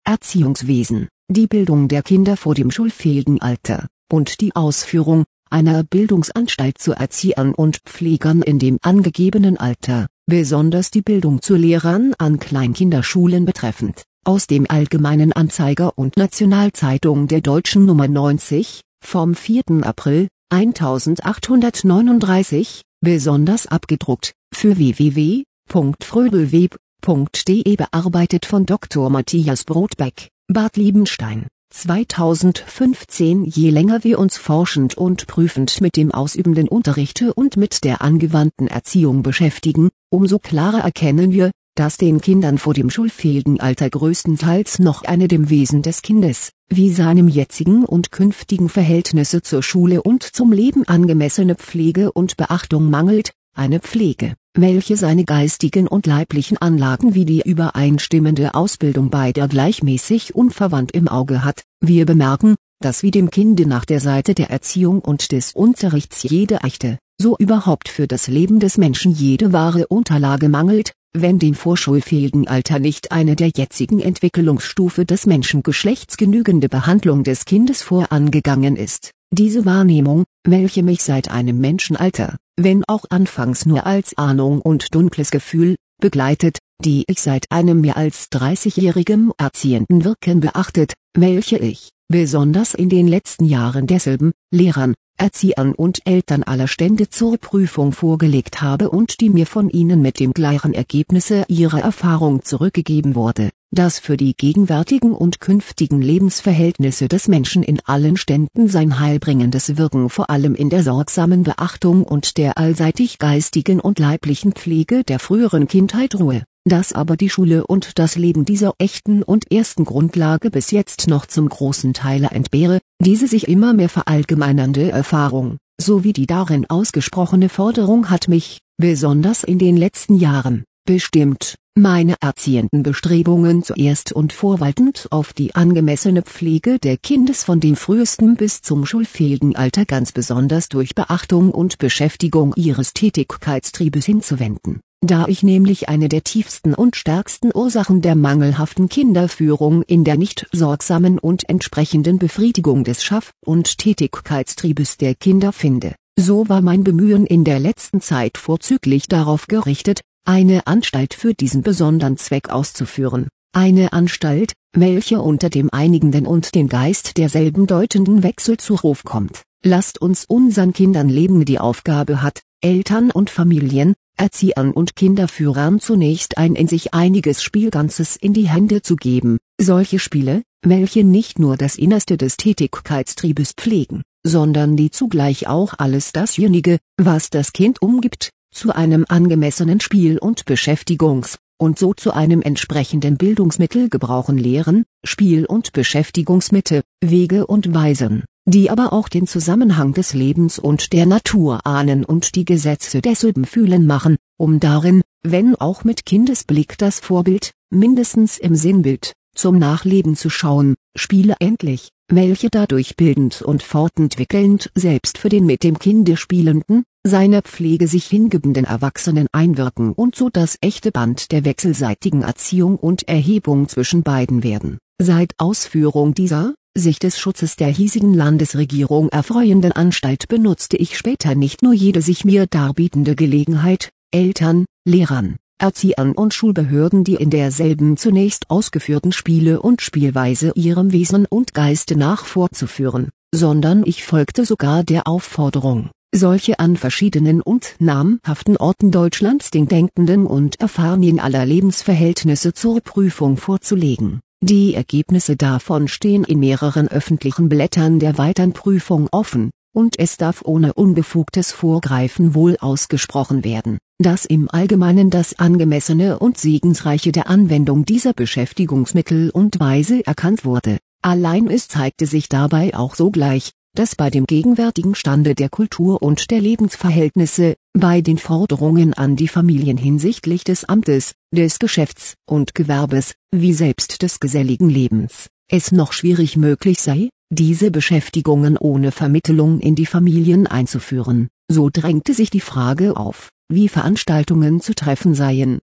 Erziehungswesen, die Bildung der Kinder vor dem schulfähigen Alter, und die Ausführung einer Bildungsanstalt zu Erziehern und Pflegern in dem angegebenen Alter, besonders die Bildung zu Lehrern an Kleinkinderschulen betreffend, aus dem Allgemeinen Anzeiger und Nationalzeitung der Deutschen Nummer 90, vom 4. April, 1839, besonders abgedruckt, für www.frödelweb.de bearbeitet von Dr. Matthias Brodbeck, Bad Liebenstein, 2015. Je länger wir uns forschend und prüfend mit dem ausübenden Unterrichte und mit der angewandten Erziehung beschäftigen, umso klarer erkennen wir, dass den Kindern vor dem schulfähigen Alter größtenteils noch eine dem Wesen des Kindes, wie seinem jetzigen und künftigen Verhältnisse zur Schule und zum Leben angemessene Pflege und Beachtung mangelt, eine Pflege, welche seine geistigen und leiblichen Anlagen wie die übereinstimmende Ausbildung beider gleichmäßig unverwandt im Auge hat. Wir bemerken, dass wie dem Kinde nach der Seite der Erziehung und des Unterrichts jede echte, so überhaupt für das Leben des Menschen jede wahre Unterlage mangelt, wenn dem vorschulfähigen Alter nicht eine der jetzigen Entwicklungsstufe des Menschengeschlechts genügende Behandlung des Kindes vorangegangen ist. Diese Wahrnehmung, welche mich seit einem Menschenalter, wenn auch anfangs nur als Ahnung und dunkles Gefühl, begleitet, die ich seit einem mehr als 30-jährigem erziehenden Wirken beachtet, welche ich, besonders in den letzten Jahren derselben, Lehrern, Erziehern und Eltern aller Stände zur Prüfung vorgelegt habe und die mir von ihnen mit dem gleichen Ergebnisse ihrer Erfahrung zurückgegeben wurde, dass für die gegenwärtigen und künftigen Lebensverhältnisse des Menschen in allen Ständen sein heilbringendes Wirken vor allem in der sorgsamen Beachtung und der allseitig geistigen und leiblichen Pflege der früheren Kindheit ruhe, dass aber die Schule und das Leben dieser echten und ersten Grundlage bis jetzt noch zum großen Teile entbehre, diese sich immer mehr verallgemeinernde Erfahrung, sowie die darin ausgesprochene Forderung hat mich, besonders in den letzten Jahren, bestimmt, meine erziehenden Bestrebungen zuerst und vorwaltend auf die angemessene Pflege der Kindes von dem frühesten bis zum schulfähigen Alter ganz besonders durch Beachtung und Beschäftigung ihres Tätigkeitstriebes hinzuwenden. Da ich nämlich eine der tiefsten und stärksten Ursachen der mangelhaften Kinderführung in der nicht sorgsamen und entsprechenden Befriedigung des Schaff- und Tätigkeitstriebes der Kinder finde, so war mein Bemühen in der letzten Zeit vorzüglich darauf gerichtet, eine Anstalt für diesen besonderen Zweck auszuführen, eine Anstalt, welche unter dem einigenden und den Geist derselben deutenden Wechselzuruf kommt. Lasst uns unseren Kindern leben, die Aufgabe hat, Eltern und Familien, Erziehern und Kinderführern zunächst ein in sich einiges Spielganzes in die Hände zu geben, solche Spiele, welche nicht nur das Innerste des Tätigkeitstriebes pflegen, sondern die zugleich auch alles dasjenige, was das Kind umgibt, zu einem angemessenen Spiel- und Beschäftigungs- und so zu einem entsprechenden Bildungsmittel gebrauchen lehren, Spiel- und Beschäftigungsmittel, Wege und Weisen, die aber auch den Zusammenhang des Lebens und der Natur ahnen und die Gesetze desselben fühlen machen, um darin, wenn auch mit Kindesblick das Vorbild, mindestens im Sinnbild, zum Nachleben zu schauen, Spiele endlich, welche dadurch bildend und fortentwickelnd selbst für den mit dem Kinde spielenden, seiner Pflege sich hingebenden Erwachsenen einwirken und so das echte Band der wechselseitigen Erziehung und Erhebung zwischen beiden werden. Seit Ausführung dieser, sich des Schutzes der hiesigen Landesregierung erfreuenden Anstalt benutzte ich später nicht nur jede sich mir darbietende Gelegenheit, Eltern, Lehrern, Erziehern und Schulbehörden die in derselben zunächst ausgeführten Spiele und Spielweise ihrem Wesen und Geiste nach fortzuführen, sondern ich folgte sogar der Aufforderung, solche an verschiedenen und namhaften Orten Deutschlands den Denkenden und Erfahrenen aller Lebensverhältnisse zur Prüfung vorzulegen. Die Ergebnisse davon stehen in mehreren öffentlichen Blättern der weiteren Prüfung offen, und es darf ohne unbefugtes Vorgreifen wohl ausgesprochen werden, dass im Allgemeinen das Angemessene und Segensreiche der Anwendung dieser Beschäftigungsmittel und Weise erkannt wurde. Allein es zeigte sich dabei auch sogleich, dass bei dem gegenwärtigen Stande der Kultur und der Lebensverhältnisse, bei den Forderungen an die Familien hinsichtlich des Amtes, des Geschäfts und Gewerbes, wie selbst des geselligen Lebens, es noch schwierig möglich sei, diese Beschäftigungen ohne Vermittelung in die Familien einzuführen. So drängte sich die Frage auf, wie Veranstaltungen zu treffen seien,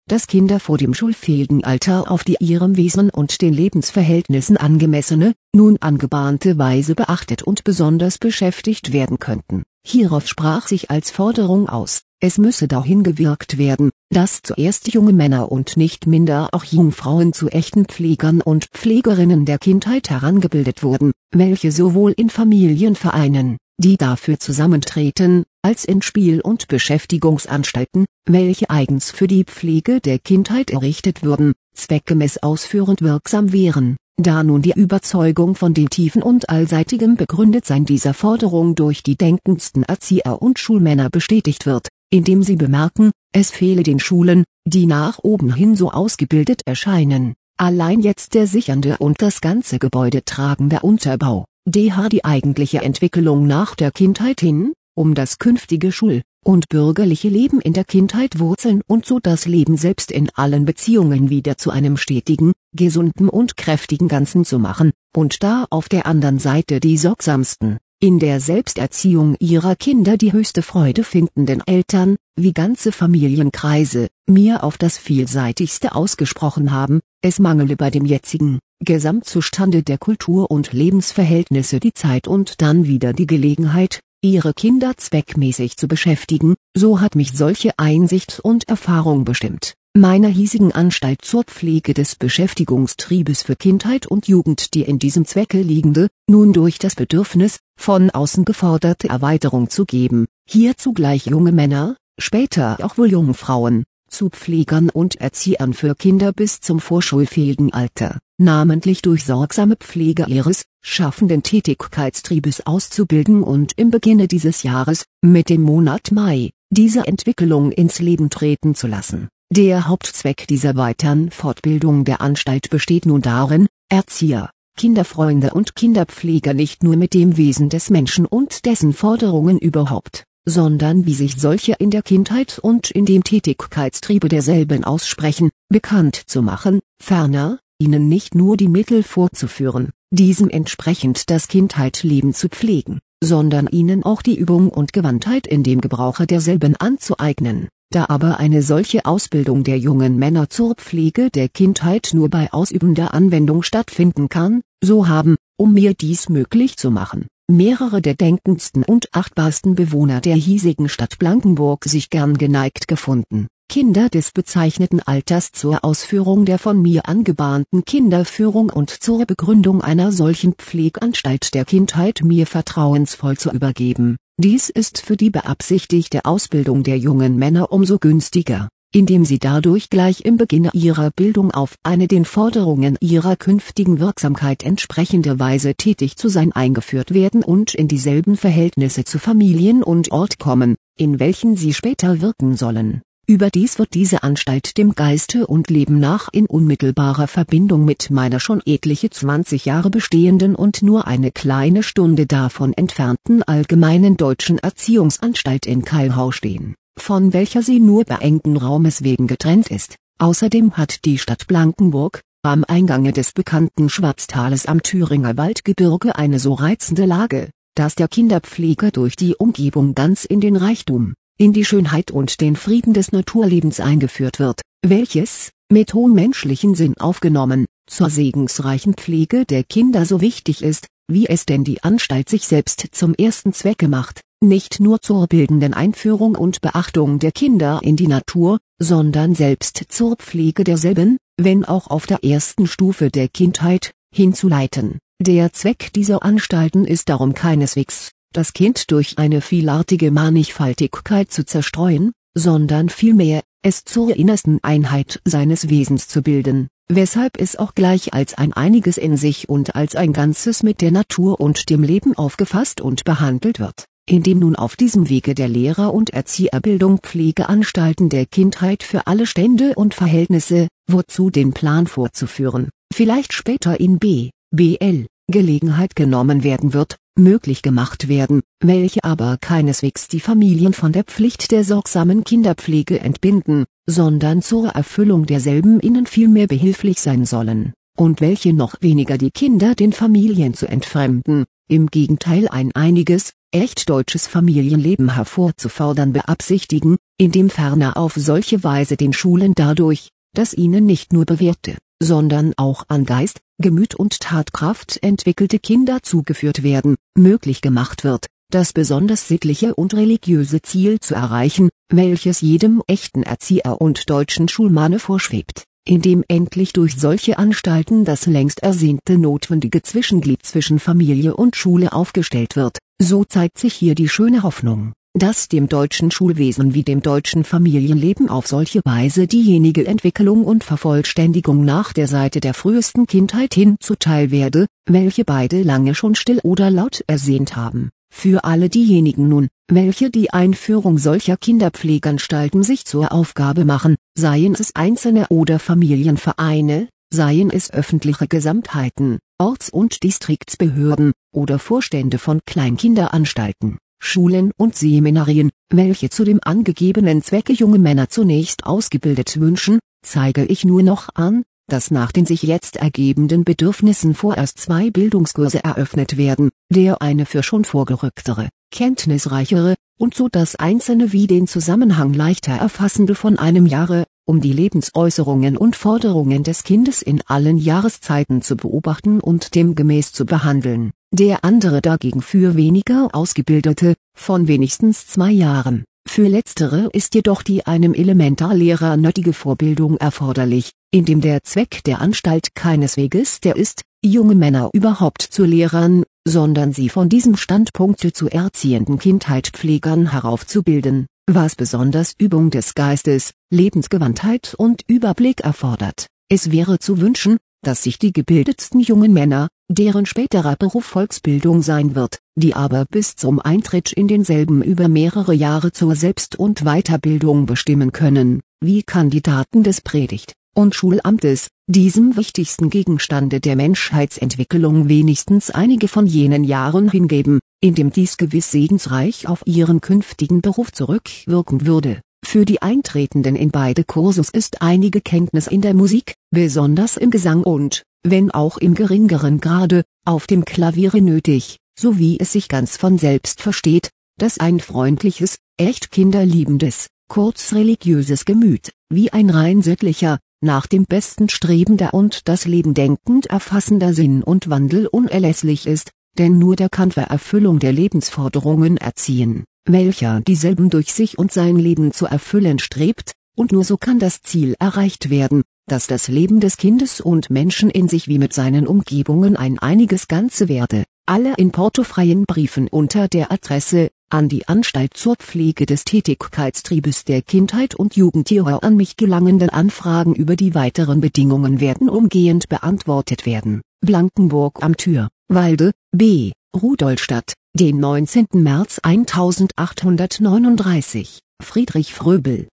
dass Kinder vor dem schulfähigen Alter auf die ihrem Wesen und den Lebensverhältnissen angemessene, nun angebahnte Weise beachtet und besonders beschäftigt werden könnten. Hierauf sprach sich als Forderung aus, es müsse dahin gewirkt werden, dass zuerst junge Männer und nicht minder auch Jungfrauen zu echten Pflegern und Pflegerinnen der Kindheit herangebildet wurden, welche sowohl in Familienvereinen, die dafür zusammentreten, als in Spiel- und Beschäftigungsanstalten, welche eigens für die Pflege der Kindheit errichtet würden, zweckgemäß ausführend wirksam wären. Da nun die Überzeugung von dem tiefen und allseitigen Begründetsein dieser Forderung durch die denkendsten Erzieher und Schulmänner bestätigt wird, indem sie bemerken, es fehle den Schulen, die nach oben hin so ausgebildet erscheinen, allein jetzt der sichernde und das ganze Gebäude tragende Unterbau, die eigentliche Entwicklung nach der Kindheit hin, um das künftige Schul- und bürgerliche Leben in der Kindheit wurzeln und so das Leben selbst in allen Beziehungen wieder zu einem stetigen, gesunden und kräftigen Ganzen zu machen, und da auf der anderen Seite die sorgsamsten, in der Selbsterziehung ihrer Kinder die höchste Freude findenden Eltern, wie ganze Familienkreise, mir auf das vielseitigste ausgesprochen haben, es mangele bei dem jetzigen Gesamtzustande der Kultur- und Lebensverhältnisse die Zeit und dann wieder die Gelegenheit, ihre Kinder zweckmäßig zu beschäftigen, so hat mich solche Einsicht und Erfahrung bestimmt, meiner hiesigen Anstalt zur Pflege des Beschäftigungstriebes für Kindheit und Jugend die in diesem Zwecke liegende, nun durch das Bedürfnis, von außen geforderte Erweiterung zu geben, hier zugleich junge Männer, später auch wohl Jungfrauen, zu Pflegern und Erziehern für Kinder bis zum vorschulfähigen Alter, namentlich durch sorgsame Pflege ihres schaffenden Tätigkeitstriebes auszubilden und im Beginne dieses Jahres, mit dem Monat Mai, diese Entwicklung ins Leben treten zu lassen. Der Hauptzweck dieser weiteren Fortbildung der Anstalt besteht nun darin, Erzieher, Kinderfreunde und Kinderpfleger nicht nur mit dem Wesen des Menschen und dessen Forderungen überhaupt, sondern wie sich solche in der Kindheit und in dem Tätigkeitstriebe derselben aussprechen, bekannt zu machen, ferner, ihnen nicht nur die Mittel vorzuführen, diesem entsprechend das Kindheitleben zu pflegen, sondern ihnen auch die Übung und Gewandtheit in dem Gebrauche derselben anzueignen. Da aber eine solche Ausbildung der jungen Männer zur Pflege der Kindheit nur bei ausübender Anwendung stattfinden kann, so haben, um mir dies möglich zu machen, mehrere der denkendsten und achtbarsten Bewohner der hiesigen Stadt Blankenburg sich gern geneigt gefunden, Kinder des bezeichneten Alters zur Ausführung der von mir angebahnten Kinderführung und zur Begründung einer solchen Pfleganstalt der Kindheit mir vertrauensvoll zu übergeben. Dies ist für die beabsichtigte Ausbildung der jungen Männer umso günstiger, indem sie dadurch gleich im Beginne ihrer Bildung auf eine den Forderungen ihrer künftigen Wirksamkeit entsprechende Weise tätig zu sein eingeführt werden und in dieselben Verhältnisse zu Familien und Ort kommen, in welchen sie später wirken sollen. Überdies wird diese Anstalt dem Geiste und Leben nach in unmittelbarer Verbindung mit meiner schon etliche 20 Jahre bestehenden und nur eine kleine Stunde davon entfernten Allgemeinen Deutschen Erziehungsanstalt in Keilhau stehen, von welcher sie nur beengten Raumes wegen getrennt ist. Außerdem hat die Stadt Blankenburg, am Eingange des bekannten Schwarztales am Thüringer Waldgebirge eine so reizende Lage, dass der Kinderpfleger durch die Umgebung ganz in den Reichtum, in die Schönheit und den Frieden des Naturlebens eingeführt wird, welches, mit hohem menschlichen Sinn aufgenommen, zur segensreichen Pflege der Kinder so wichtig ist, wie es denn die Anstalt sich selbst zum ersten Zwecke macht, nicht nur zur bildenden Einführung und Beachtung der Kinder in die Natur, sondern selbst zur Pflege derselben, wenn auch auf der ersten Stufe der Kindheit, hinzuleiten. Der Zweck dieser Anstalten ist darum keineswegs, das Kind durch eine vielartige Mannigfaltigkeit zu zerstreuen, sondern vielmehr, es zur innersten Einheit seines Wesens zu bilden, weshalb es auch gleich als ein Einiges in sich und als ein Ganzes mit der Natur und dem Leben aufgefasst und behandelt wird, indem nun auf diesem Wege der Lehrer- und Erzieherbildung Pflegeanstalten der Kindheit für alle Stände und Verhältnisse, wozu den Plan vorzuführen, vielleicht später in B.L. Gelegenheit genommen werden wird, möglich gemacht werden, welche aber keineswegs die Familien von der Pflicht der sorgsamen Kinderpflege entbinden, sondern zur Erfüllung derselben ihnen vielmehr behilflich sein sollen, und welche noch weniger die Kinder den Familien zu entfremden, im Gegenteil ein einiges, echt deutsches Familienleben hervorzufordern beabsichtigen, indem ferner auf solche Weise den Schulen dadurch, dass ihnen nicht nur bewährte, sondern auch an Geist, Gemüt und Tatkraft entwickelte Kinder zugeführt werden, möglich gemacht wird, das besonders sittliche und religiöse Ziel zu erreichen, welches jedem echten Erzieher und deutschen Schulmanne vorschwebt, indem endlich durch solche Anstalten das längst ersehnte notwendige Zwischenglied zwischen Familie und Schule aufgestellt wird. So zeigt sich hier die schöne Hoffnung, dass dem deutschen Schulwesen wie dem deutschen Familienleben auf solche Weise diejenige Entwicklung und Vervollständigung nach der Seite der frühesten Kindheit hin zuteil werde, welche beide lange schon still oder laut ersehnt haben. Für alle diejenigen nun, welche die Einführung solcher Kinderpfleganstalten sich zur Aufgabe machen, seien es einzelne oder Familienvereine, seien es öffentliche Gesamtheiten, Orts- und Distriktsbehörden oder Vorstände von Kleinkinderanstalten, Schulen und Seminarien, welche zu dem angegebenen Zwecke junge Männer zunächst ausgebildet wünschen, zeige ich nur noch an, dass nach den sich jetzt ergebenden Bedürfnissen vorerst 2 Bildungskurse eröffnet werden, der eine für schon vorgerücktere, kenntnisreichere, und so das Einzelne wie den Zusammenhang leichter erfassende von einem Jahre, um die Lebensäußerungen und Forderungen des Kindes in allen Jahreszeiten zu beobachten und demgemäß zu behandeln, der andere dagegen für weniger Ausgebildete, von wenigstens 2 Jahren. Für letztere ist jedoch die einem Elementarlehrer nötige Vorbildung erforderlich, indem der Zweck der Anstalt keineswegs der ist, junge Männer überhaupt zu Lehrern, sondern sie von diesem Standpunkte zu erziehenden Kindheitpflegern heraufzubilden, was besonders Übung des Geistes, Lebensgewandtheit und Überblick erfordert. Es wäre zu wünschen, dass sich die gebildetsten jungen Männer, deren späterer Beruf Volksbildung sein wird, die aber bis zum Eintritt in denselben über mehrere Jahre zur Selbst- und Weiterbildung bestimmen können, wie Kandidaten des Predigt- und Schulamtes, diesem wichtigsten Gegenstande der Menschheitsentwicklung wenigstens einige von jenen Jahren hingeben, indem dies gewiss segensreich auf ihren künftigen Beruf zurückwirken würde. Für die Eintretenden in beide Kurses ist einige Kenntnis in der Musik, besonders im Gesang und, wenn auch im geringeren Grade, auf dem Klaviere nötig, so wie es sich ganz von selbst versteht, dass ein freundliches, echt kinderliebendes, kurz religiöses Gemüt, wie ein rein sittlicher, nach dem Besten strebender und das Leben denkend erfassender Sinn und Wandel unerlässlich ist, denn nur der kann zur Erfüllung der Lebensforderungen erziehen, welcher dieselben durch sich und sein Leben zu erfüllen strebt, und nur so kann das Ziel erreicht werden, dass das Leben des Kindes und Menschen in sich wie mit seinen Umgebungen ein einiges Ganze werde. Alle in portofreien Briefen unter der Adresse an die Anstalt zur Pflege des Tätigkeitstriebes der Kindheit und Jugend hierher an mich gelangenden Anfragen über die weiteren Bedingungen werden umgehend beantwortet werden. Blankenburg am Thür, Walde, B. Rudolstadt, den 19. März 1839, Friedrich Fröbel.